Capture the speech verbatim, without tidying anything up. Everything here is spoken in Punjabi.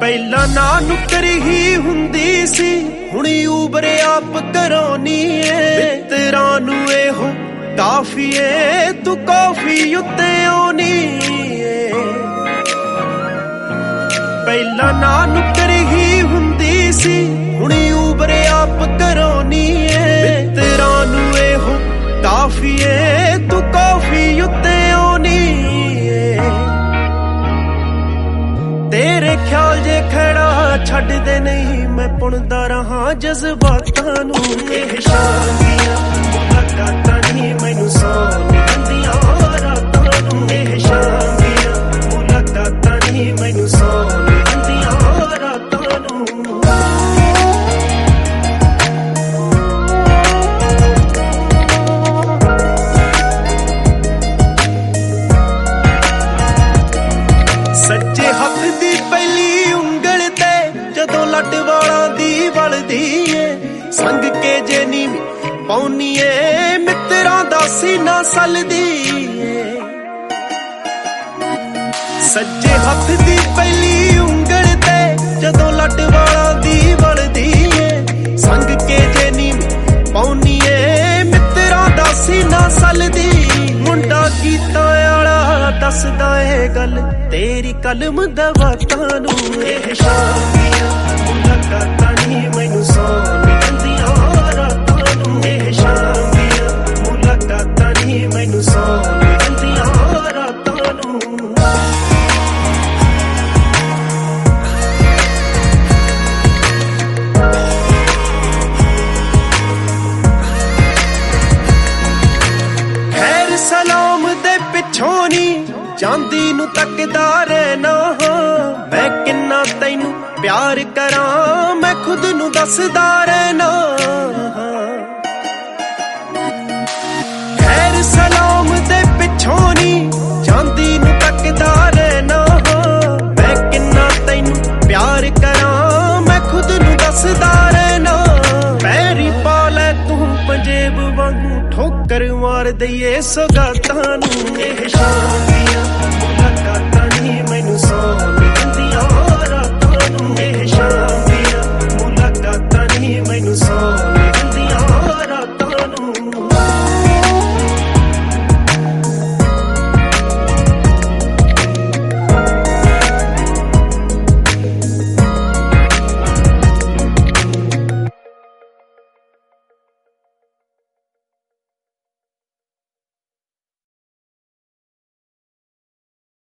ਪਹਿਲਾਂ ਨਾ ਨੁੱਕਰ ਹੀ ਹੁੰਦੀ ਸੀ, ਹੁਣ ਊਬਰ ਆਪ ਕਰਾਉਣੀ ਏ। ਮਿੱਤਰਾਂ ਨੂੰ ਇਹੋ ਕਾਫੀ ਏ, ਤੂੰ ਕਾਫੀ ਉੱਤੇ ਆਉਣੀ ਏ। ਪਹਿਲਾਂ ਨਾ ਨੁੱਕਰ ਹੀ ਹੁੰਦੀ ਸੀ, ਹੁਣ ਊਬਰ ਆਪ ਕਰਾਉਣੀ ਏ। ਮਿੱਤਰਾਂ ਨੂੰ ਇਹੋ ਕਾਫੀ ਏ, ਤੂੰ ਕਾਫੀ ਉੱਤੇ ਆਉਣੀ ਏ। ਤੇਰੇ ਖਿਆਲ ਜੇ ਖੜਾ ਛੱਡਦੇ ਨਹੀਂ, ਮੈਂ ਪੁਣਦਾ ਰਹਾ ਜਜ਼ਬਾਤਾਂ ਨੂੰ। ਇਹ ਸ਼ਾਮ ਦੀਆਂ ਮੁਲਾਕਾਤਾਂ ਨਹੀਂ ਮੈਨੂੰ ਸੌਣ ਦਿੰਦੀਆਂ ਰਾਤਾਂ ਨੂੰ। ਇਹ ਸ਼ਾਮ ਦੀਆਂ ਮੁਲਾਕਾਤਾਂ ਨਹੀਂ ਮੈਨੂੰ ਸੌਣ ਦਿੰਦੀਆਂ ਰਾਤਾਂ ਨੂੰ। ਸੱਜੇ ਹੱਥ ਦੀ ਪਹਿਲੀ ਉਂਗਲ ਤੇ ਜਦੋਂ ਲੱਟ ਵਾਲਾਂ ਦੀ ਵਲਦੀ ਏ, ਸੰਗ ਕੇ ਜੇ ਨੀ ਪਾਉਣੀ ਏ, ਮਿੱਤਰਾਂ ਦਾ ਸੀਨਾ ਸਲਦੀ ਏ। ਸੱਜੇ ਹੱਥ ਦੀ ਪਹਿਲੀ ਉਂਗਲ ਤੇ ਜਦੋਂ ਲੱਟ ਵਾਲਾਂ ਦੀ ਵਲਦੀ ਏ, ਸੰਗ ਕੇ ਜੇ ਨੀ ਪਾਉਣੀ ਏ, ਮਿੱਤਰਾਂ ਦਾ ਸੀਨਾ ਸਲਦੀ। ਮੁੰਡਾ ਗੀਤਾਂ ਵਾਲਾ ਦੱਸਦਾ ਏ ਗੱਲ ਤੇਰੀ ਕਲਮ ਦਵਾਤਾਂ ਨੂੰ। ਇਹ ਸ਼ਾਮ ਦੀਆਂ ਮੁਲਾਕਾਤਾਂ ਨਹੀਂ ਮੈਨੂੰ ਸੌਣ ਦਿੰਦੀਆਂ ਰਾਤਾਂ ਨੂੰ। ਇਹ ਸ਼ਾਮ ਦੀਆਂ ਮੁਲਾਕਾਤਾਂ ਨਹੀਂ ਮੈਨੂੰ ਸੌਣ ਦਿੰਦੀਆਂ ਰਾਤਾਂ ਨੂੰ। ਖੈਰ ਸਲਾਮ ਦੇ ਪਿੱਛੋਂ ਨੀ ਜਾਂਦੀ ਨੂੰ ਤੱਕਦਾ ਰਹਿਣਾ ਹਾਂ, ਮੈਂ ਕਿੰਨਾ ਤੈਨੂੰ ਪਿਆਰ ਕਰਾਂ ਮੈਂ ਖੁਦ ਨੂੰ ਦੱਸਦਾ ਰਹਿਣਾ ਹਾਂ। ਖੈਰ ਸਲਾਮ ਦੇ ਪਿੱਛੋਂ ਨੀ ਜਾਂਦੀ ਨੂੰ ਤੱਕਦਾ ਰਹਿਣਾ ਹਾਂ, ਮੈਂ ਕਿੰਨਾ ਤੈਨੂੰ ਪਿਆਰ ਕਰਾਂ ਮੈਂ ਖੁਦ ਨੂੰ ਦੱਸਦਾ ਰਹਿਣਾ। ਪੈਰੀ ਪਾ ਲੈ ਤੂੰ ਪੰਜੇਬ ਵਾਂਗੂ ਠੋਕਰ ਮਾਰ ਦਈਏ ਸੌਗਾਤਾਂ ਨੂੰ। ਇਹ ਸ਼ਾਮ